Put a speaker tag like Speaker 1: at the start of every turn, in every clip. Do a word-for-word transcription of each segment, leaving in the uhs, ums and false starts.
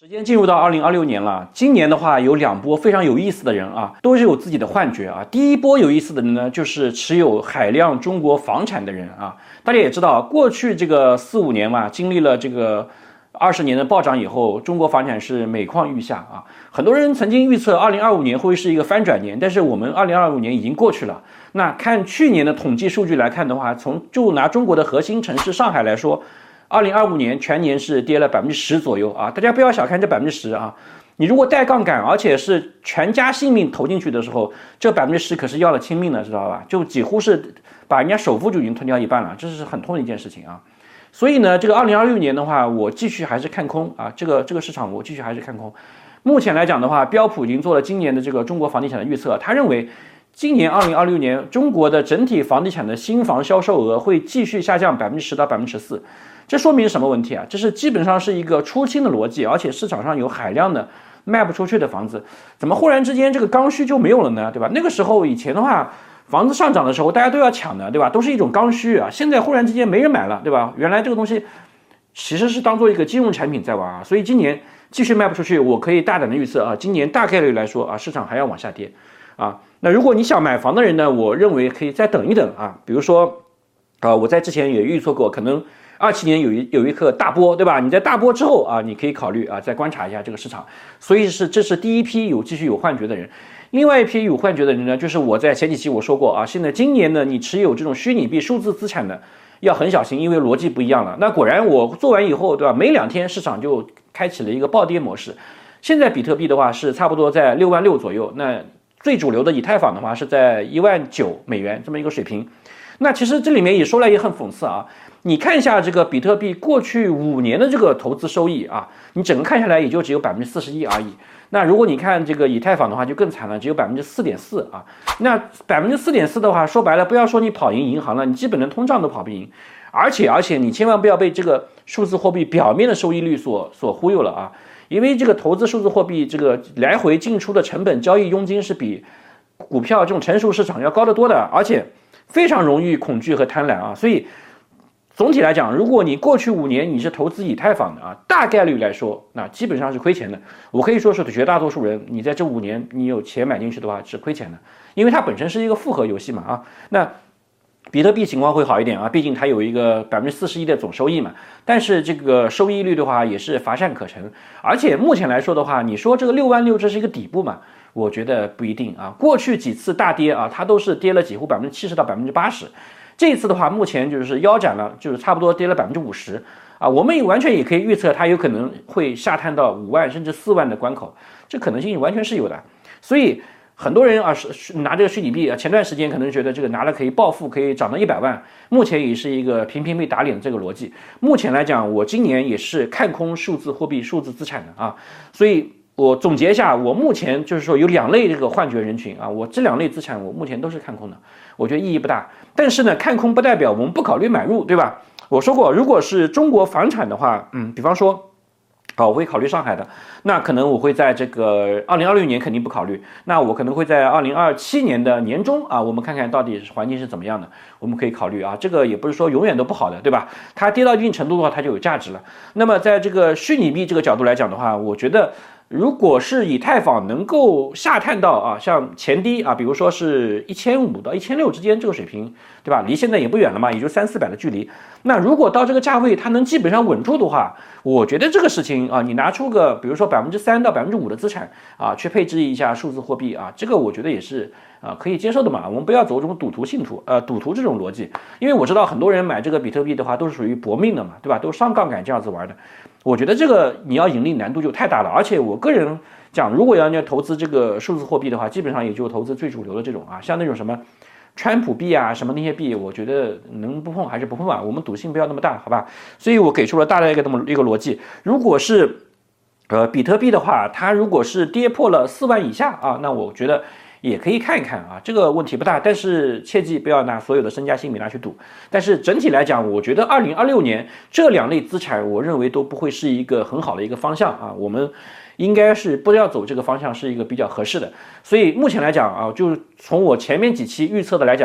Speaker 1: 时间进入到二零二六年了，今年的话有两波非常有意思的人啊，都是有自己的幻觉啊。第一波有意思的人呢，就是持有海量中国房产的人啊。大家也知道，过去这个四五年嘛，经历了这个二十年的暴涨以后，中国房产是每况愈下啊。很多人曾经预测二零二五年会是一个翻转年，但是我们二零二五年已经过去了。那看去年的统计数据来看的话，从就拿中国的核心城市上海来说，二零二五年全年是跌了百分之十左右啊！大家不要小看这百分之十啊！你如果带杠杆，而且是全家性命投进去的时候，这百分之十可是要了亲命的，知道吧？就几乎是把人家首付就已经吞掉一半了，这是很痛的一件事情啊！所以呢，这个二零二六年的话，我继续还是看空啊，这个这个市场我继续还是看空。目前来讲的话，标普已经做了今年的这个中国房地产的预测，他认为今年二零二六年中国的整体房地产的新房销售额会继续下降百分之十到百分之十四。这说明什么问题啊？这是基本上是一个出清的逻辑，而且市场上有海量的卖不出去的房子，怎么忽然之间这个刚需就没有了呢？对吧？那个时候以前的话，房子上涨的时候大家都要抢的，对吧？都是一种刚需啊。现在忽然之间没人买了，对吧？原来这个东西其实是当做一个金融产品在玩啊，所以今年继续卖不出去，我可以大胆的预测啊，今年大概率来说啊，市场还要往下跌啊。那如果你想买房的人呢，我认为可以再等一等啊，比如说啊，我在之前也预测过，可能二七年有一有一个大波，对吧？你在大波之后啊，你可以考虑啊，再观察一下这个市场。所以是这是第一批有继续有幻觉的人。另外一批有幻觉的人呢，就是我在前几期我说过啊，现在今年呢，你持有这种虚拟币数字资产的要很小心，因为逻辑不一样了。那果然我做完以后，对吧？没两天市场就开启了一个暴跌模式。现在比特币的话是差不多在六万六左右，那最主流的以太坊的话是在一万九美元这么一个水平。那其实这里面也说来也很讽刺啊。你看一下这个比特币过去五年的这个投资收益啊，你整个看下来也就只有百分之四十一而已。那如果你看这个以太坊的话，就更惨了，只有百分之四点四啊。那百分之四点四的话，说白了，不要说你跑赢银行了，你基本的通胀都跑不赢。而且而且你千万不要被这个数字货币表面的收益率所所忽悠了啊，因为这个投资数字货币这个来回进出的成本、交易佣金是比股票这种成熟市场要高得多的，而且非常容易恐惧和贪婪啊，所以。总体来讲，如果你过去五年你是投资以太坊的啊，大概率来说，那基本上是亏钱的。我可以说是绝大多数人，你在这五年你有钱买进去的话是亏钱的，因为它本身是一个复合游戏嘛啊。那比特币情况会好一点啊，毕竟它有一个百分之四十一的总收益嘛，但是这个收益率的话也是乏善可陈。而且目前来说的话，你说这个六万六这是一个底部嘛？我觉得不一定啊。过去几次大跌啊，它都是跌了几乎百分之七十到百分之八十。这一次的话，目前就是腰斩了，就是差不多跌了百分之五十啊。我们完全也可以预测，它有可能会下探到五万甚至四万的关口，这可能性完全是有的。所以很多人啊，是拿这个虚拟币啊，前段时间可能觉得这个拿了可以暴富，可以涨到一百万，目前也是一个频频被打脸的这个逻辑。目前来讲，我今年也是看空数字货币、数字资产的啊，所以。我总结一下，我目前就是说有两类这个幻觉人群啊，我这两类资产我目前都是看空的，我觉得意义不大。但是呢，看空不代表我们不考虑买入，对吧？我说过，如果是中国房产的话，嗯，比方说，好，我会考虑上海的，那可能我会在这个二零二六年肯定不考虑，那我可能会在二零二七年的年中啊，我们看看到底环境是怎么样的，我们可以考虑啊，这个也不是说永远都不好的，对吧？它跌到一定程度的话，它就有价值了。那么在这个虚拟币这个角度来讲的话，我觉得。如果是以太坊能够下探到啊，像前低啊，比如说是一千五到一千六之间这个水平，对吧？离现在也不远了嘛，也就三四百的距离。那如果到这个价位它能基本上稳住的话，我觉得这个事情啊，你拿出个比如说百分之三到百分之五的资产啊，去配置一下数字货币啊，这个我觉得也是啊可以接受的嘛。我们不要走这种赌徒信徒呃赌徒这种逻辑，因为我知道很多人买这个比特币的话都是属于搏命的嘛，对吧？都是上杠杆这样子玩的。我觉得这个你要盈利难度就太大了，而且我个人讲，如果要要投资这个数字货币的话，基本上也就投资最主流的这种啊，像那种什么川普币啊，什么那些币，我觉得能不碰还是不碰吧，我们赌性不要那么大，好吧？所以我给出了大概一个这么一个逻辑，如果是呃比特币的话，它如果是跌破了四万以下啊，那我觉得。也可以看一看啊，这个问题不大，但是切记不要拿所有的身家性命拿去赌。但是整体来讲，我觉得二零二六年这两类资产，我认为都不会是一个很好的一个方向啊。我们应该是不要走这个方向，是一个比较合适的。所以目前来讲啊，就从我前面几期预测的来讲，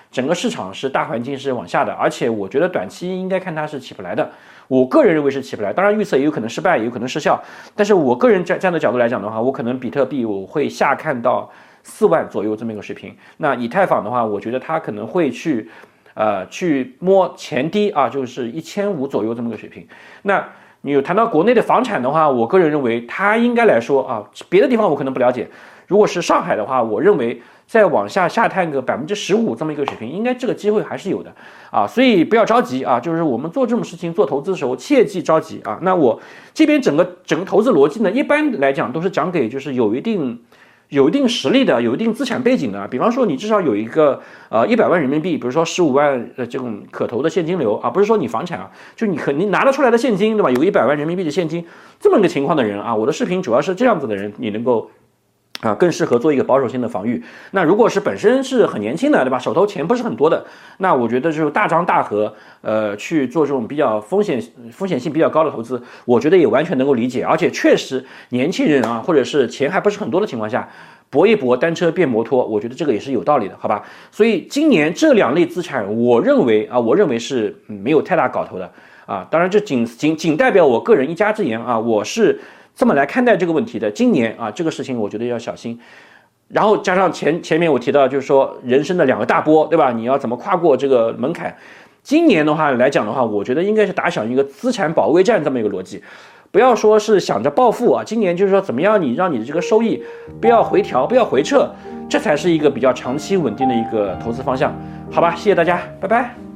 Speaker 1: 整个市场是大环境是往下的，而且我觉得短期应该看它是起不来的。我个人认为是起不来，当然预测也有可能失败，也有可能失效。但是我个人站站的角度来讲的话，我可能比特币我会下看到四万左右这么一个水平。那以太坊的话，我觉得它可能会去，呃，去摸前低啊，就是一千五左右这么个水平。那你有谈到国内的房产的话，我个人认为它应该来说啊，别的地方我可能不了解。如果是上海的话，我认为再往下下探个百分之十五这么一个水平，应该这个机会还是有的啊，所以不要着急啊，就是我们做这种事情做投资的时候切忌着急啊。那我这边整个整个投资逻辑呢，一般来讲都是讲给就是有一定有一定实力的、有一定资产背景的，比方说你至少有一个呃一百万人民币，比如说十五万的这种可投的现金流啊，不是说你房产啊，就你肯定拿得出来的现金，对吧？有一百万人民币的现金，这么一个情况的人啊，我的视频主要是这样子的人，你能够。啊，更适合做一个保守性的防御。那如果是本身是很年轻的，对吧？手头钱不是很多的，那我觉得就是大张大合，呃，去做这种比较风险风险性比较高的投资，我觉得也完全能够理解。而且确实，年轻人啊，或者是钱还不是很多的情况下，搏一搏，单车变摩托，我觉得这个也是有道理的，好吧？所以今年这两类资产，我认为啊，我认为是没有太大搞头的啊。当然，这仅仅仅代表我个人一家之言啊，我是。这么来看待这个问题的，今年啊，这个事情我觉得要小心。然后加上前前面我提到，就是说人生的两个大波，对吧？你要怎么跨过这个门槛？今年的话来讲的话，我觉得应该是打响一个资产保卫战这么一个逻辑，不要说是想着暴富啊。今年就是说怎么样，你让你的这个收益不要回调，不要回撤，这才是一个比较长期稳定的一个投资方向，好吧？谢谢大家，拜拜。